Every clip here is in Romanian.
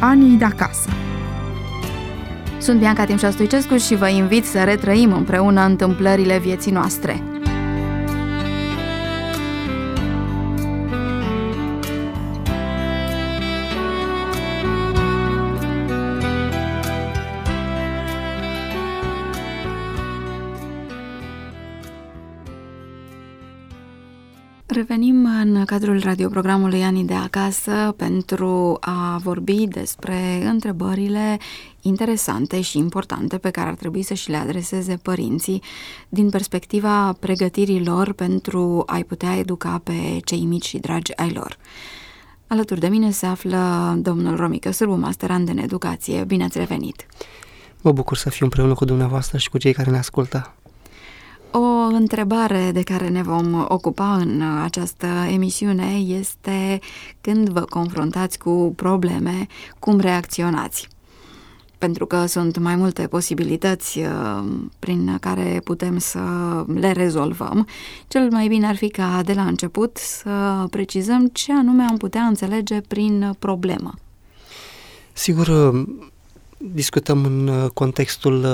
Anii de acasă. Sunt Bianca Timșa Stoicescu și vă invit să retrăim împreună întâmplările vieții noastre. Revenim în cadrul radioprogramului Anii de acasă pentru a vorbi despre întrebările interesante și importante pe care ar trebui să și le adreseze părinții din perspectiva pregătirii lor pentru a-i putea educa pe cei mici și dragi ai lor. Alături de mine se află domnul Romică Sârbu, masterand în educație. Bine ați revenit! Mă bucur să fiu împreună cu dumneavoastră și cu cei care ne ascultă. O întrebare de care ne vom ocupa în această emisiune este: când vă confruntați cu probleme, cum reacționați? Pentru că sunt mai multe posibilități prin care putem să le rezolvăm. Cel mai bine ar fi ca de la început să precizăm ce anume am putea înțelege prin problemă. Sigur, discutăm în contextul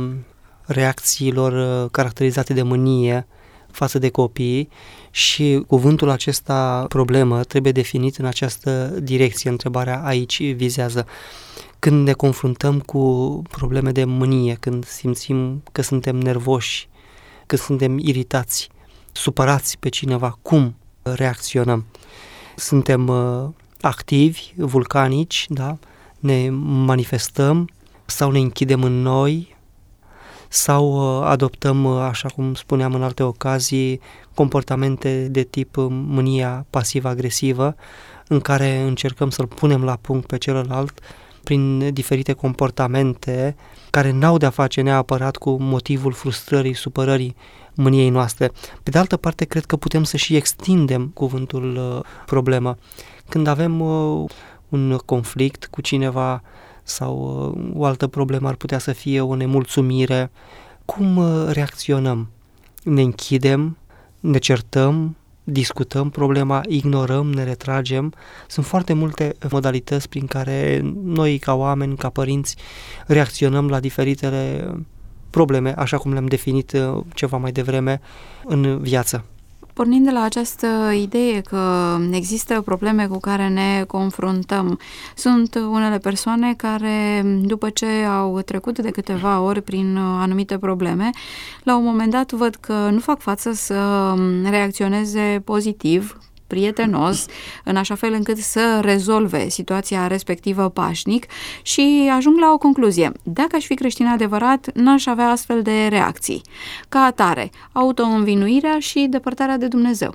reacțiilor caracterizate de mânie față de copii și cuvântul acesta, problemă, trebuie definit în această direcție. Întrebarea aici vizează: când ne confruntăm cu probleme de mânie, când simțim că suntem nervoși, că suntem iritați, supărați pe cineva, cum reacționăm? Suntem activi, vulcanici, da? Ne manifestăm sau ne închidem în noi, sau adoptăm, așa cum spuneam în alte ocazii, comportamente de tip mânia pasiv-agresivă, în care încercăm să-l punem la punct pe celălalt prin diferite comportamente care n-au de-a face neapărat cu motivul frustrării, supărării, mâniei noastre. Pe de altă parte, cred că putem să și extindem cuvântul problemă. Când avem un conflict cu cineva sau o altă problemă, ar putea să fie o nemulțumire, cum reacționăm? Ne închidem, ne certăm, discutăm problema, ignorăm, ne retragem. Sunt foarte multe modalități prin care noi, ca oameni, ca părinți, reacționăm la diferitele probleme, așa cum le-am definit ceva mai devreme în viață. Pornind de la această idee că există probleme cu care ne confruntăm, sunt unele persoane care, după ce au trecut de câteva ori prin anumite probleme, la un moment dat văd că nu fac față să reacționeze pozitiv, prietenos, în așa fel încât să rezolve situația respectivă pașnic și ajung la o concluzie: dacă aș fi creștin adevărat, n-aș avea astfel de reacții. Ca atare, autoînvinuirea și depărtarea de Dumnezeu.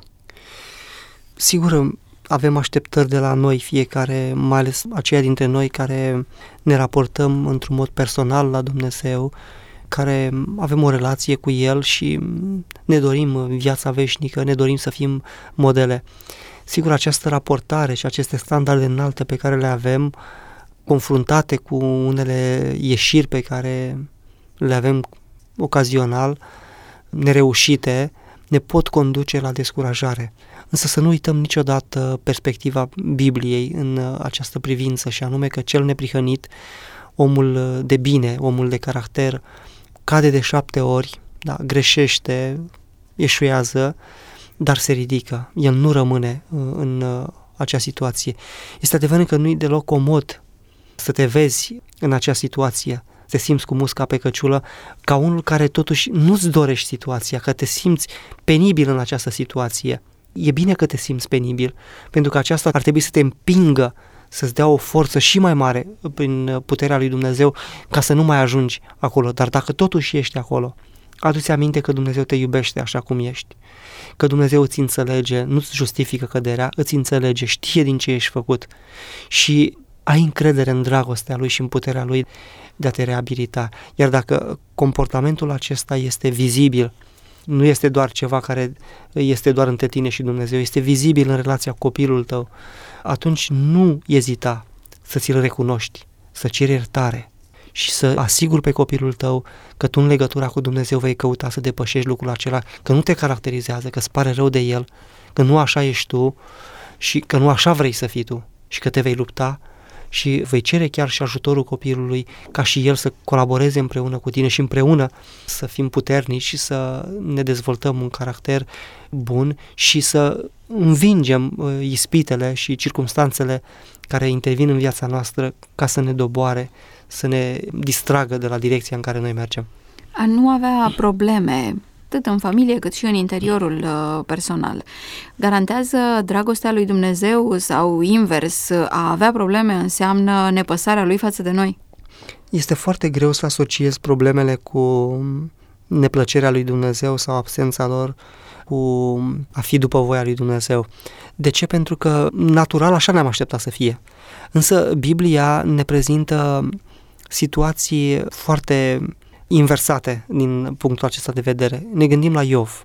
Sigur, avem așteptări de la noi fiecare, mai ales aceia dintre noi care ne raportăm într-un mod personal la Dumnezeu, care avem o relație cu El și ne dorim viața veșnică, ne dorim să fim modele. Sigur, această raportare și aceste standarde înalte pe care le avem, confruntate cu unele ieșiri pe care le avem ocazional, nereușite, ne pot conduce la descurajare. Însă să nu uităm niciodată perspectiva Bibliei în această privință, și anume că cel neprihănit, omul de bine, omul de caracter, cade de 7 ori, da, greșește, eșuează, dar se ridică. El nu rămâne în acea situație. Este adevărat că nu-i deloc comod să te vezi în acea situație, să te simți cu musca pe căciulă, ca unul care totuși nu-ți dorești situația, că te simți penibil în această situație. E bine că te simți penibil, pentru că aceasta ar trebui să te împingă, să-ți dea o forță și mai mare prin puterea lui Dumnezeu ca să nu mai ajungi acolo. Dar dacă totuși ești acolo, adu-ți aminte că Dumnezeu te iubește așa cum ești, că Dumnezeu îți înțelege, nu-ți justifică căderea, îți înțelege, știe din ce ești făcut și ai încredere în dragostea Lui și în puterea Lui de a te reabilita. Iar dacă comportamentul acesta este vizibil, nu este doar ceva care este doar între tine și Dumnezeu, este vizibil în relația cu copilul tău, atunci nu ezita să ți-l recunoști, să ceri iertare și să asiguri pe copilul tău că tu în legătura cu Dumnezeu vei căuta să depășești lucrul acela, că nu te caracterizează, că îți pare rău de el, că nu așa ești tu și că nu așa vrei să fii tu și că te vei lupta și vei cere chiar și ajutorul copilului ca și el să colaboreze împreună cu tine și împreună să fim puternici și să ne dezvoltăm un caracter bun și să învingem ispitele și circumstanțele care intervin în viața noastră ca să ne doboare, să ne distragă de la direcția în care noi mergem. A nu avea probleme atât în familie cât și în interiorul personal garantează dragostea lui Dumnezeu sau invers, a avea probleme înseamnă nepăsarea lui față de noi? Este foarte greu să asociezi problemele cu neplăcerea lui Dumnezeu sau absența lor cu a fi după voia lui Dumnezeu. De ce? Pentru că natural așa ne-am așteptat să fie. Însă Biblia ne prezintă situații foarte inversate din punctul acesta de vedere. Ne gândim la Iov.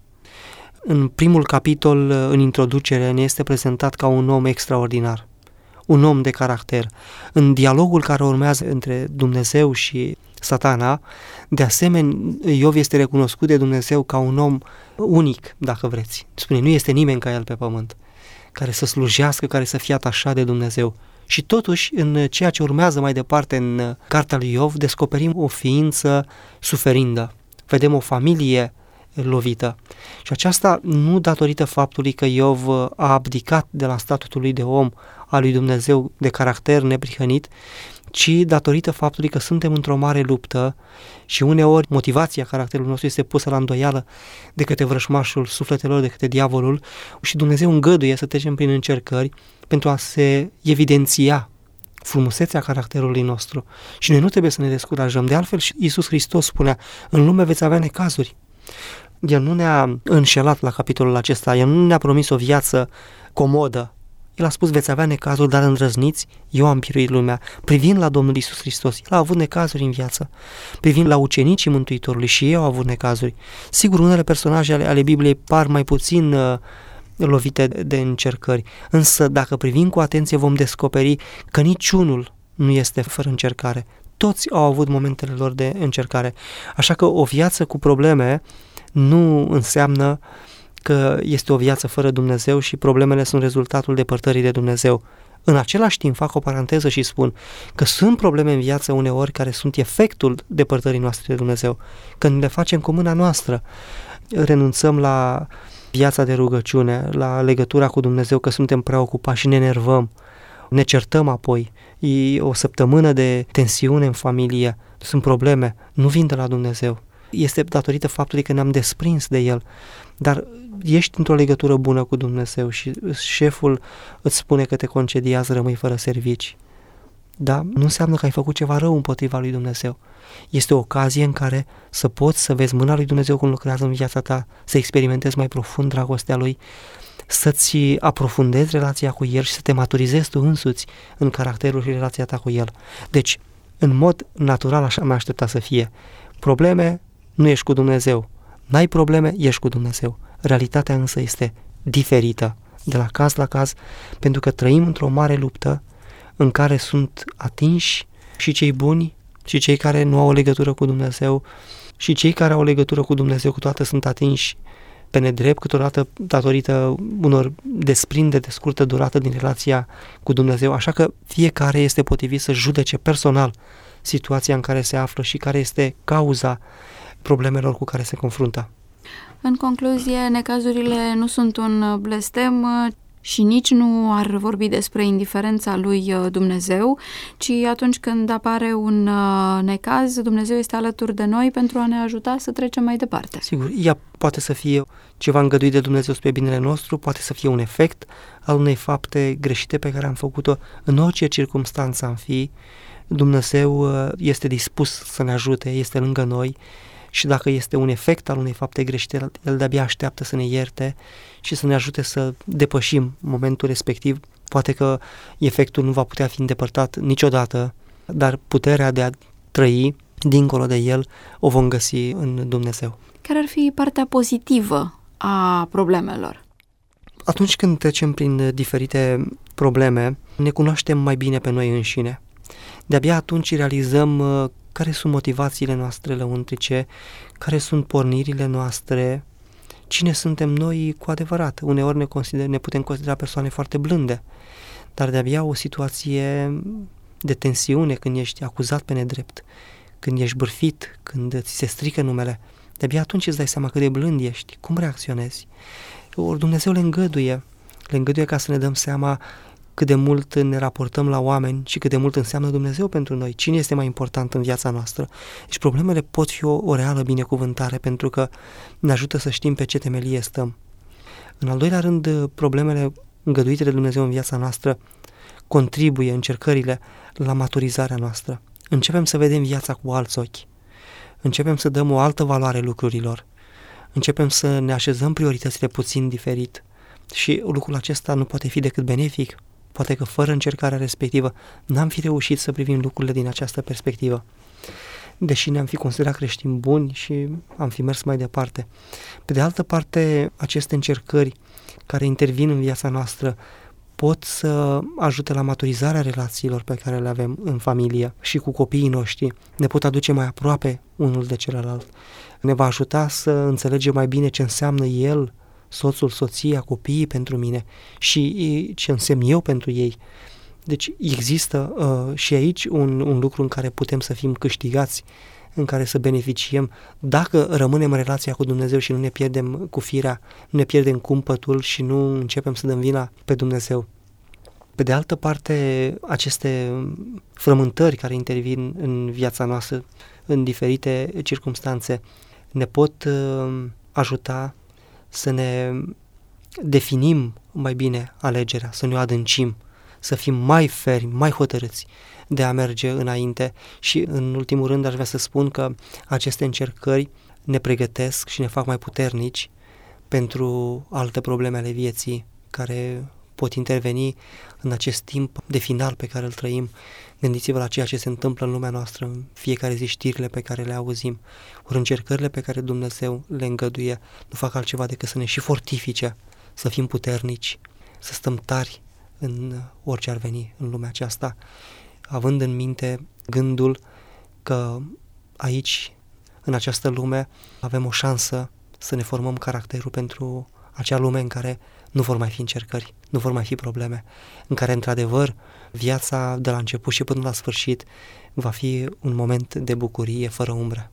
În primul capitol, în introducere, ne este prezentat ca un om extraordinar, un om de caracter. În dialogul care urmează între Dumnezeu și Satana, de asemenea, Iov este recunoscut de Dumnezeu ca un om unic, dacă vreți. Spune, nu este nimeni ca el pe pământ, care să slujească, care să fie atașat de Dumnezeu. Și totuși, în ceea ce urmează mai departe în cartea lui Iov, descoperim o ființă suferindă. Vedem o familie lovită. Și aceasta nu datorită faptului că Iov a abdicat de la statutul lui de om al lui Dumnezeu de caracter neprihănit, ci datorită faptului că suntem într-o mare luptă și uneori motivația caracterului nostru este pusă la îndoială de către vrășmașul sufletelor, de către diavolul și Dumnezeu îngăduie să trecem prin încercări pentru a se evidenția frumusețea caracterului nostru. Și noi nu trebuie să ne descurajăm. De altfel, și Iisus Hristos spunea, în lume veți avea necazuri. El nu ne-a înșelat la capitolul acesta, El nu ne-a promis o viață comodă. El a spus, veți avea necazuri, dar îndrăzniți, eu am biruit lumea. Privind la Domnul Iisus Hristos, El a avut necazuri în viață. Privind la ucenicii Mântuitorului, și ei au avut necazuri. Sigur, unele personaje ale Bibliei par mai puțin lovite de încercări, însă dacă privim cu atenție vom descoperi că niciunul nu este fără încercare. Toți au avut momentele lor de încercare. Așa că o viață cu probleme nu înseamnă că este o viață fără Dumnezeu și problemele sunt rezultatul depărtării de Dumnezeu. În același timp fac o paranteză și spun că sunt probleme în viață uneori care sunt efectul depărtării noastre de Dumnezeu. Când le facem cu mâna noastră, renunțăm la viața de rugăciune, la legătura cu Dumnezeu, că suntem preocupați și ne enervăm, ne certăm apoi. E o săptămână de tensiune în familie, sunt probleme, nu vin de la Dumnezeu. Este datorită faptului că ne-am desprins de El, dar ești într-o legătură bună cu Dumnezeu și șeful îți spune că te concediază, rămâi fără servici. Da? Nu înseamnă că ai făcut ceva rău împotriva lui Dumnezeu. Este o ocazie în care să poți să vezi mâna lui Dumnezeu cum lucrează în viața ta, să experimentezi mai profund dragostea Lui, să-ți aprofundezi relația cu El și să te maturizezi tu însuți în caracterul și relația ta cu El. Deci, în mod natural așa m-am așteptat să fie. Probleme, nu ești cu Dumnezeu. N-ai probleme, ești cu Dumnezeu. Realitatea însă este diferită de la caz la caz, pentru că trăim într-o mare luptă în care sunt atinși și cei buni și cei care nu au o legătură cu Dumnezeu și cei care au o legătură cu Dumnezeu câteodată sunt atinși pe nedrept, câteodată datorită unor desprinderi de scurtă durată din relația cu Dumnezeu. Așa că fiecare este potrivit să judece personal situația în care se află și care este cauza problemelor cu care se confruntă. În concluzie, necazurile nu sunt un blestem și nici nu ar vorbi despre indiferența lui Dumnezeu, ci atunci când apare un necaz, Dumnezeu este alături de noi pentru a ne ajuta să trecem mai departe. Sigur, ea poate să fie ceva îngăduit de Dumnezeu spre binele nostru, poate să fie un efect al unei fapte greșite pe care am făcut-o. În orice circumstanță am fi, Dumnezeu este dispus să ne ajute, este lângă noi. Și dacă este un efect al unei fapte greșite, El de-abia așteaptă să ne ierte și să ne ajute să depășim momentul respectiv. Poate că efectul nu va putea fi îndepărtat niciodată, dar puterea de a trăi dincolo de el o vom găsi în Dumnezeu. Care ar fi partea pozitivă a problemelor? Atunci când trecem prin diferite probleme, ne cunoaștem mai bine pe noi înșine. De-abia atunci realizăm care sunt motivațiile noastre lăuntrice, care sunt pornirile noastre, cine suntem noi cu adevărat. Uneori ne putem considera persoane foarte blânde, dar de-abia o situație de tensiune, când ești acuzat pe nedrept, când ești bârfit, când ți se strică numele, de-abia atunci îți dai seama cât de blând ești, cum reacționezi. Ori Dumnezeu le îngăduie ca să ne dăm seama cât de mult ne raportăm la oameni și cât de mult înseamnă Dumnezeu pentru noi, cine este mai important în viața noastră. Deci problemele pot fi o reală binecuvântare pentru că ne ajută să știm pe ce temelie stăm. În al doilea rând, problemele îngăduite de Dumnezeu în viața noastră contribuie, încercările, la maturizarea noastră. Începem să vedem viața cu alți ochi. Începem să dăm o altă valoare lucrurilor. Începem să ne așezăm prioritățile puțin diferit. Și lucrul acesta nu poate fi decât benefic. Poate că fără încercarea respectivă n-am fi reușit să privim lucrurile din această perspectivă. Deși ne-am fi considerat creștini buni și am fi mers mai departe. Pe de altă parte, aceste încercări care intervin în viața noastră pot să ajute la maturizarea relațiilor pe care le avem în familie și cu copiii noștri. Ne pot aduce mai aproape unul de celălalt. Ne va ajuta să înțelegem mai bine ce înseamnă el, soțul, soția, copiii pentru mine și ce însemn eu pentru ei. Deci există și aici un lucru în care putem să fim câștigați, în care să beneficiem dacă rămânem în relația cu Dumnezeu și nu ne pierdem cu firea, nu ne pierdem cumpătul și nu începem să dăm vina pe Dumnezeu. Pe de altă parte, aceste frământări care intervin în viața noastră în diferite circumstanțe ne pot ajuta să ne definim mai bine alegerea, să ne o adâncim, să fim mai fermi, mai hotărâți de a merge înainte și în ultimul rând aș vrea să spun că aceste încercări ne pregătesc și ne fac mai puternici pentru alte probleme ale vieții care pot interveni în acest timp de final pe care îl trăim. Gândiți-vă la ceea ce se întâmplă în lumea noastră, în fiecare zi știrile pe care le auzim, ori încercările pe care Dumnezeu le îngăduie, nu fac altceva decât să ne și fortifice, să fim puternici, să stăm tari în orice ar veni în lumea aceasta, având în minte gândul că aici, în această lume, avem o șansă să ne formăm caracterul pentru acea lume în care nu vor mai fi încercări, nu vor mai fi probleme, în care, într-adevăr, viața de la început și până la sfârșit va fi un moment de bucurie fără umbră.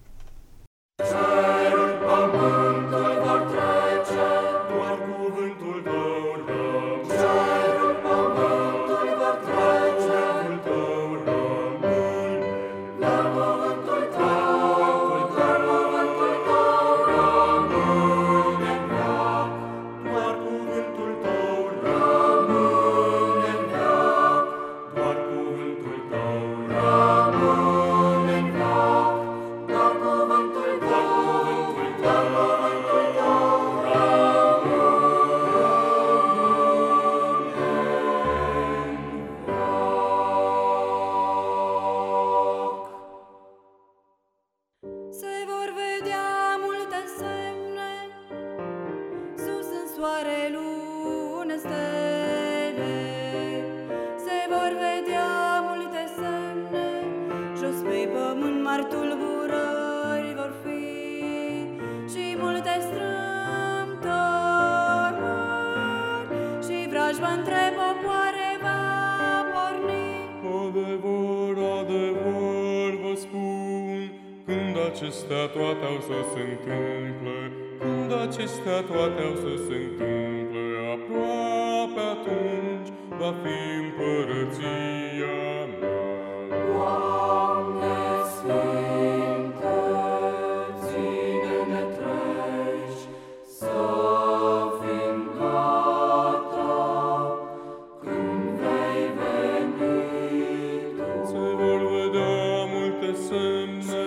Acestea toate au să se întâmple, când acestea toate au să se întâmple, aproape atunci va fi împărăția mea. Doamne Sfinte, ține-ne treji, să fim gata când vei veni Tu. Se vor vedea multe semne,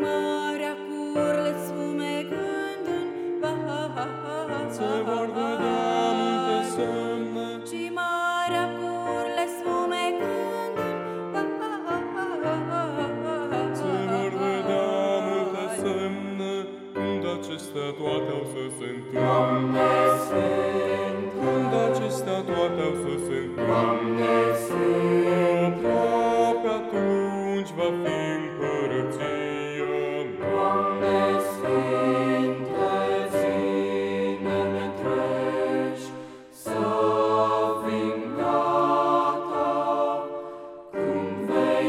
se vor vedea multe semne și marea curle sfumegând se vor vedea multe semne când acestea toate au să se întâmple. Când acestea toate au să se întâmple, aproape atunci va fi împărăția mea. Doamne Sfinte, ține-ne treji, să fim gata când vei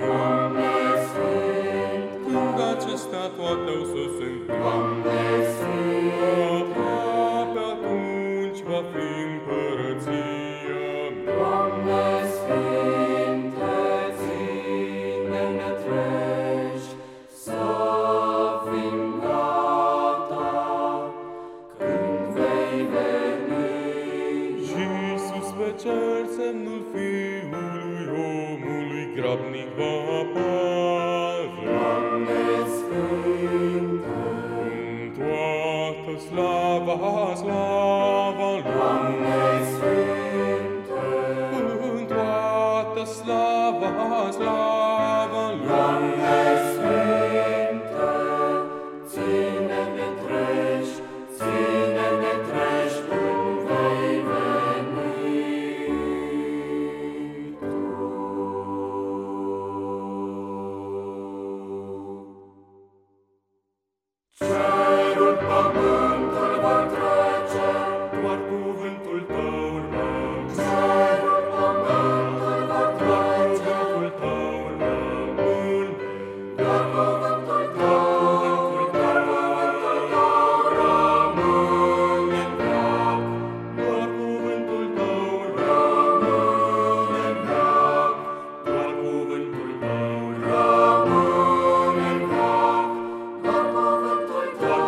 Doamne Sfânt, când acestea toate au să se întâmple, Doamne Sfânt, aproape atunci va fi împărăția. Doamne Sfinte, ține-ne treji, să fim gata când vei veni. Și sus pe cer semnul Fiului omului grabnic va apare. Doamne Sfinte, în toată slava, slava lui. Doamne Sfinte, în toată slava, slava lui. Doamne Sfinte, ține-ne treji, ține-ne treji când vei veni tu. Cerul, pământul vor trece, doar cuvântul tău urmează. Cerul, pământul vor trece, doar cuvântul tău rămâne. Doar cuvântul tău rămâne în veac. Doar cuvântul tău rămâne în veac. Doar cuvântul tău rămâne în veac. Doar cuvântul tău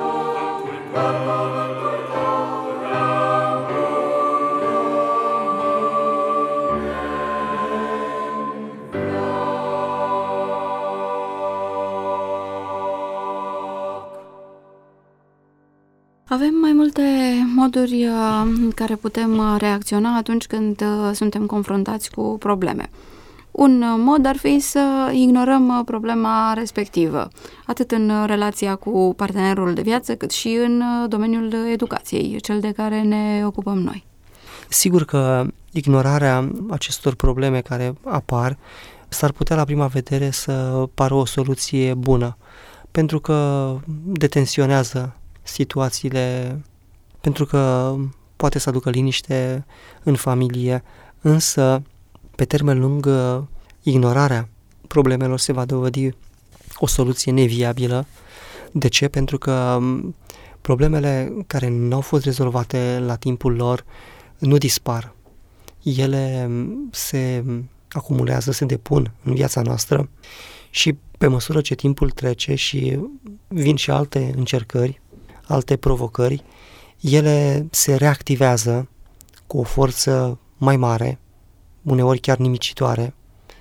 Avem mai multe moduri în care putem reacționa atunci când suntem confruntați cu probleme. Un mod ar fi să ignorăm problema respectivă, atât în relația cu partenerul de viață, cât și în domeniul educației, cel de care ne ocupăm noi. Sigur că ignorarea acestor probleme care apar s-ar putea la prima vedere să pară o soluție bună, pentru că detensionează situațiile, pentru că poate să aducă liniște în familie, însă pe termen lung ignorarea problemelor se va dovedi o soluție neviabilă. De ce? Pentru că problemele care nu au fost rezolvate la timpul lor nu dispar. Ele se acumulează, se depun în viața noastră și pe măsură ce timpul trece și vin și alte încercări, alte provocări, ele se reactivează cu o forță mai mare, uneori chiar nimicitoare,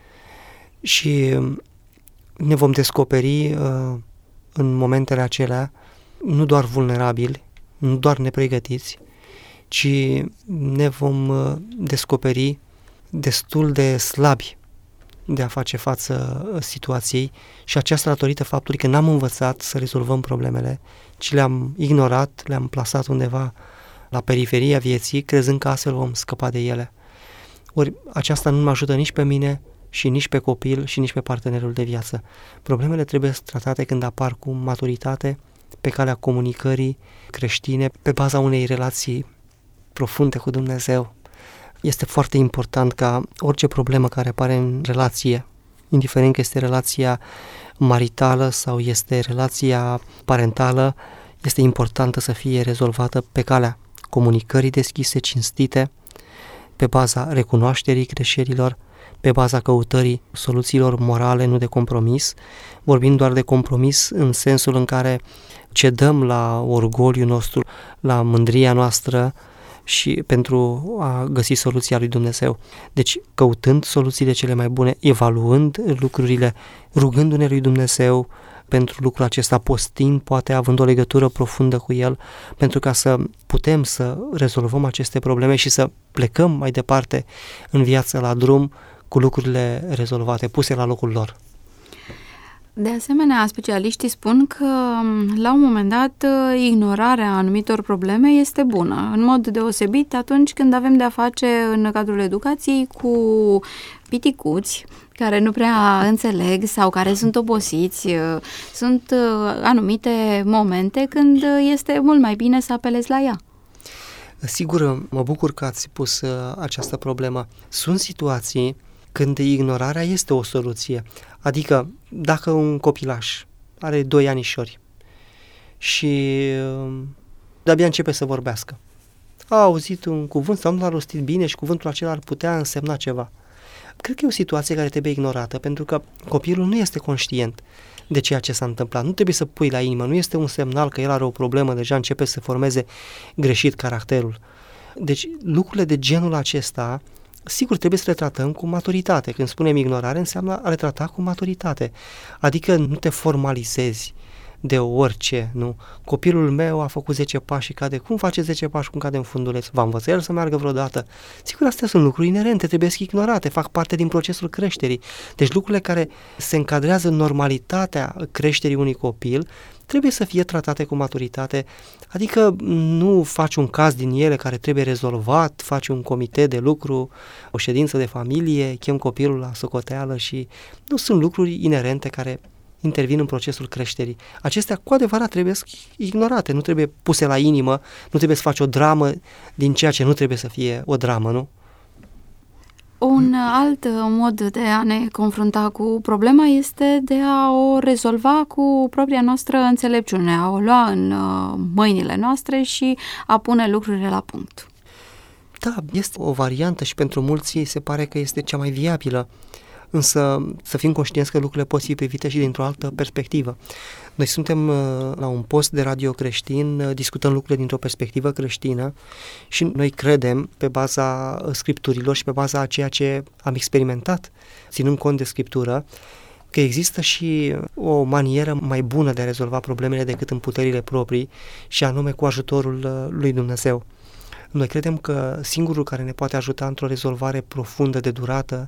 și ne vom descoperi în momentele acelea nu doar vulnerabili, nu doar nepregătiți, ci ne vom descoperi destul de slabi de a face față situației, și aceasta datorită faptului că n-am învățat să rezolvăm problemele, ci le-am ignorat, le-am plasat undeva la periferia vieții, crezând că astfel vom scăpa de ele. Ori aceasta nu mă ajută nici pe mine și nici pe copil și nici pe partenerul de viață. Problemele trebuie tratate când apar cu maturitate, pe calea comunicării creștine, pe baza unei relații profunde cu Dumnezeu. Este foarte important ca orice problemă care apare în relație, indiferent că este relația maritală sau este relația parentală, este importantă să fie rezolvată pe calea comunicării deschise, cinstite, pe baza recunoașterii greșelilor, pe baza căutării soluțiilor morale, nu de compromis, vorbind doar de compromis în sensul în care cedăm la orgoliul nostru, la mândria noastră și pentru a găsi soluția lui Dumnezeu. Deci, căutând soluțiile cele mai bune, evaluând lucrurile, rugându-ne lui Dumnezeu pentru lucrul acesta, postind, poate având o legătură profundă cu El, pentru ca să putem să rezolvăm aceste probleme și să plecăm mai departe în viață la drum cu lucrurile rezolvate, puse la locul lor. De asemenea, specialiștii spun că la un moment dat ignorarea anumitor probleme este bună, în mod deosebit atunci când avem de-a face în cadrul educației cu piticuți care nu prea înțeleg sau care sunt obosiți. Sunt anumite momente când este mult mai bine să apelezi la ea. Sigur, mă bucur că ați pus această problemă. Sunt situații când ignorarea este o soluție. Adică, dacă un copilaș are 2 anișori și de-abia începe să vorbească, a auzit un cuvânt sau nu l-a rostit bine și cuvântul acela ar putea însemna ceva. Cred că e o situație care trebuie ignorată, pentru că copilul nu este conștient de ceea ce s-a întâmplat. Nu trebuie să pui la inimă, nu este un semnal că el are o problemă, deja începe să formeze greșit caracterul. Deci lucrurile de genul acesta, sigur, trebuie să le tratăm cu maturitate. Când spunem ignorare, înseamnă a le trata cu maturitate. Adică nu te formalizezi de orice, nu? Copilul meu a făcut 10 pași și cade. Cum face 10 pași cum cade în funduleț? Va învăța el să meargă vreodată? Sigur, astea sunt lucruri inerente, trebuie să ignorate, fac parte din procesul creșterii. Deci lucrurile care se încadrează în normalitatea creșterii unui copil trebuie să fie tratate cu maturitate, adică nu faci un caz din ele care trebuie rezolvat, faci un comitet de lucru, o ședință de familie, chem copilul la socoteală și nu sunt lucruri inerente care intervin în procesul creșterii. Acestea cu adevărat trebuie ignorate, nu trebuie puse la inimă, nu trebuie să faci o dramă din ceea ce nu trebuie să fie o dramă, nu? Un alt mod de a ne confrunta cu problema este de a o rezolva cu propria noastră înțelepciune, a o lua în mâinile noastre și a pune lucrurile la punct. Da, este o variantă și pentru mulți se pare că este cea mai viabilă, însă să fim conștienți că lucrurile pot fi privite și dintr-o altă perspectivă. Noi suntem la un post de radio creștin, discutăm lucrurile dintr-o perspectivă creștină și noi credem pe baza scripturilor și pe baza a ceea ce am experimentat, ținând cont de scriptură, că există și o manieră mai bună de a rezolva problemele decât în puterile proprii și anume cu ajutorul lui Dumnezeu. Noi credem că singurul care ne poate ajuta într-o rezolvare profundă de durată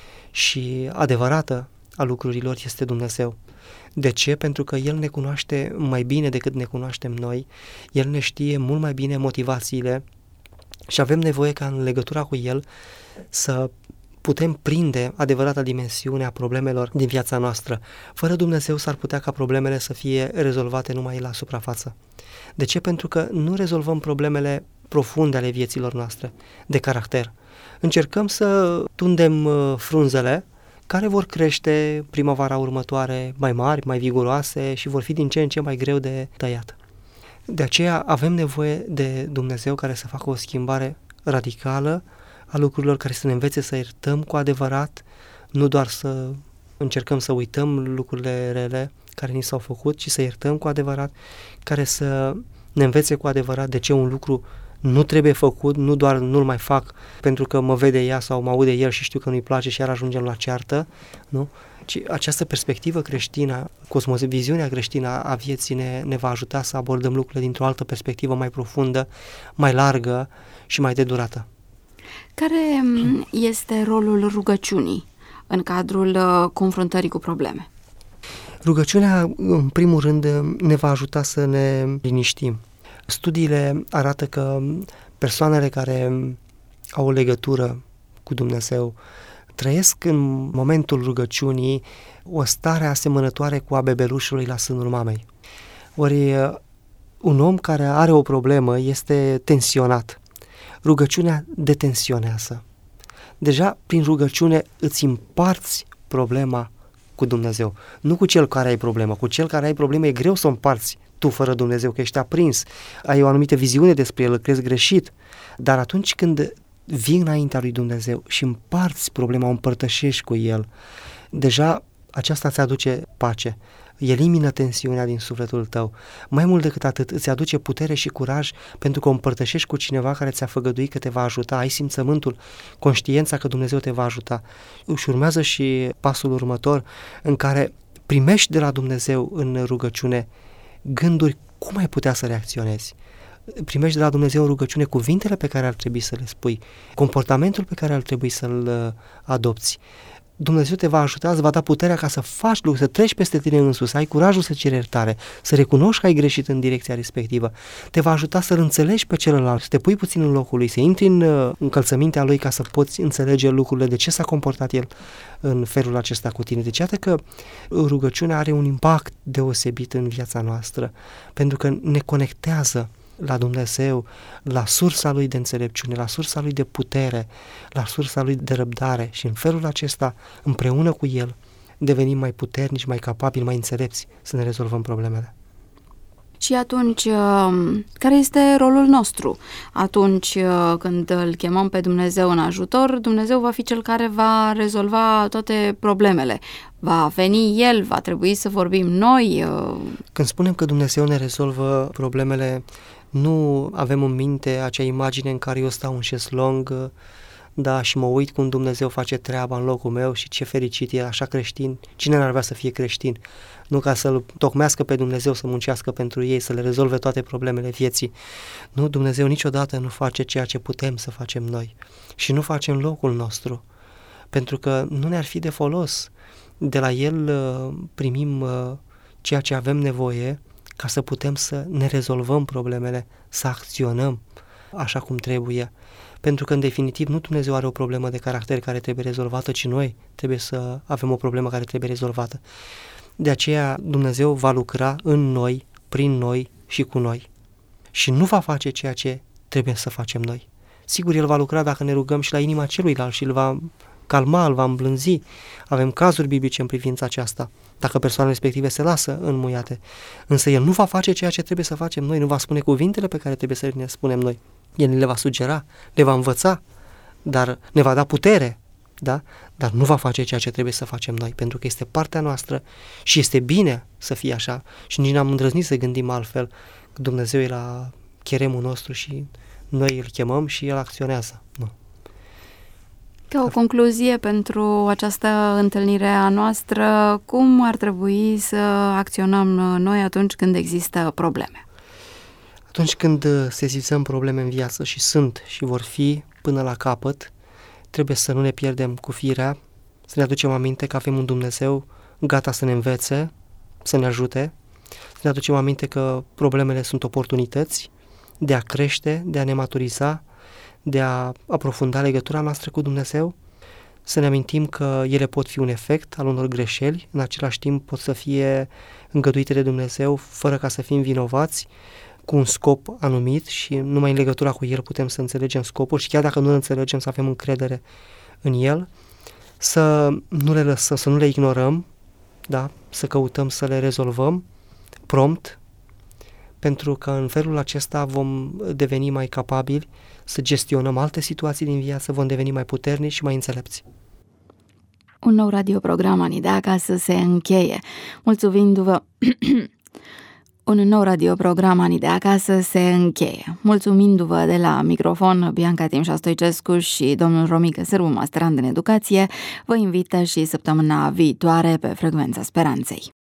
și adevărată a lucrurilor este Dumnezeu. De ce? Pentru că El ne cunoaște mai bine decât ne cunoaștem noi, El ne știe mult mai bine motivațiile și avem nevoie ca în legătura cu El să putem prinde adevărata dimensiune a problemelor din viața noastră. Fără Dumnezeu s-ar putea ca problemele să fie rezolvate numai la suprafață. De ce? Pentru că nu rezolvăm problemele profunde ale vieților noastre, de caracter. Încercăm să tundem frunzele care vor crește primăvara următoare mai mari, mai viguroase și vor fi din ce în ce mai greu de tăiat. De aceea avem nevoie de Dumnezeu care să facă o schimbare radicală a lucrurilor, care să ne învețe să iertăm cu adevărat, nu doar să încercăm să uităm lucrurile rele care ni s-au făcut, ci să iertăm cu adevărat, care să ne învețe cu adevărat de ce un lucru nu trebuie făcut, nu doar nu-l mai fac pentru că mă vede ea sau mă aude el și știu că nu-i place și iar ajungem la ceartă, nu? Ci această perspectivă creștină, cosmoviziunea creștină a vieții ne va ajuta să abordăm lucrurile dintr-o altă perspectivă mai profundă, mai largă și mai de durată. Care este rolul rugăciunii în cadrul confruntării cu probleme? Rugăciunea, în primul rând, ne va ajuta să ne liniștim. Studiile arată că persoanele care au o legătură cu Dumnezeu trăiesc în momentul rugăciunii o stare asemănătoare cu a bebelușului la sânul mamei. Ori un om care are o problemă este tensionat. Rugăciunea detensionează. Deja prin rugăciune îți împarți problema cu Dumnezeu. Nu cu cel care ai problemă. Cu cel care ai problemă e greu să o împarți tu fără Dumnezeu, că ești aprins. Ai o anumită viziune despre el, îl crezi greșit. Dar atunci când vii înaintea lui Dumnezeu și împarți problema, o împărtășești cu el, deja aceasta îți aduce pace. Elimină tensiunea din sufletul tău. Mai mult decât atât, îți aduce putere și curaj pentru că o împărtășești cu cineva care ți-a făgăduit că te va ajuta. Ai simțământul, conștiința că Dumnezeu te va ajuta. Și urmează și pasul următor în care primești de la Dumnezeu în rugăciune gânduri cum ai putea să reacționezi. Primești de la Dumnezeu în rugăciune cuvintele pe care ar trebui să le spui, comportamentul pe care ar trebui să-l adopți. Dumnezeu te va ajuta, îți va da puterea ca să faci lucruri, să treci peste tine însuți, să ai curajul să ceri iertare, să recunoști că ai greșit în direcția respectivă. Te va ajuta să-l înțelegi pe celălalt, să te pui puțin în locul lui, să intri în încălțămintea lui ca să poți înțelege lucrurile, de ce s-a comportat el în felul acesta cu tine. Deci iată că rugăciunea are un impact deosebit în viața noastră, pentru că ne conectează la Dumnezeu, la sursa lui de înțelepciune, la sursa lui de putere, la sursa lui de răbdare și în felul acesta, împreună cu el, devenim mai puternici, mai capabili, mai înțelepți să ne rezolvăm problemele. Și atunci, care este rolul nostru? Atunci când îl chemăm pe Dumnezeu în ajutor, Dumnezeu va fi cel care va rezolva toate problemele. Va veni El, va trebui să vorbim noi. Când spunem că Dumnezeu ne rezolvă problemele, nu avem în minte acea imagine în care eu stau în șezlong, da, și mă uit cum Dumnezeu face treaba în locul meu și ce fericit e, așa creștin. Cine n-ar vrea să fie creștin? Nu ca să-L tocmească pe Dumnezeu, să muncească pentru ei, să le rezolve toate problemele vieții. Nu, Dumnezeu niciodată nu face ceea ce putem să facem noi și nu face în locul nostru, pentru că nu ne-ar fi de folos. De la El primim ceea ce avem nevoie ca să putem să ne rezolvăm problemele, să acționăm așa cum trebuie. Pentru că, în definitiv, nu Dumnezeu are o problemă de caracter care trebuie rezolvată, ci noi trebuie să avem o problemă care trebuie rezolvată. De aceea, Dumnezeu va lucra în noi, prin noi și cu noi. Și nu va face ceea ce trebuie să facem noi. Sigur, El va lucra dacă ne rugăm și la inima celuilalt și îl va calma, îl va îmblânzi. Avem cazuri biblice în privința aceasta, dacă persoanele respective se lasă înmuiate. Însă El nu va face ceea ce trebuie să facem noi, nu va spune cuvintele pe care trebuie să ne spunem noi. El le va sugera, le va învăța, dar ne va da putere, da? Dar nu va face ceea ce trebuie să facem noi, pentru că este partea noastră și este bine să fie așa și nici n-am îndrăznit să gândim altfel, că Dumnezeu e la cheremul nostru și noi îl chemăm și El acționează. Nu. Ca o concluzie pentru această întâlnire a noastră, cum ar trebui să acționăm noi atunci când există probleme? Atunci când sesizăm probleme în viață și sunt și vor fi până la capăt, trebuie să nu ne pierdem cu firea, să ne aducem aminte că avem un Dumnezeu gata să ne învețe, să ne ajute, să ne aducem aminte că problemele sunt oportunități de a crește, de a ne maturiza, de a aprofunda legătura noastră cu Dumnezeu, să ne amintim că ele pot fi un efect al unor greșeli, în același timp pot să fie îngăduite de Dumnezeu fără ca să fim vinovați, cu un scop anumit și numai în legătura cu El putem să înțelegem scopul și chiar dacă nu îl înțelegem să avem încredere în El, să nu le lăsăm, să nu le ignorăm, da? Să căutăm să le rezolvăm prompt, pentru că în felul acesta vom deveni mai capabili să gestionăm alte situații din viață, vom deveni mai puternici și mai înțelepți. Un nou radioprogram Ani de Acasă se încheie. Mulțumindu-vă... Un nou radioprogram Ani de Acasă se încheie. Mulțumindu-vă de la microfon Bianca Timșa Stoicescu și domnul Romică Sârbu, masterand în educație, vă invită și săptămâna viitoare pe Frecvența Speranței.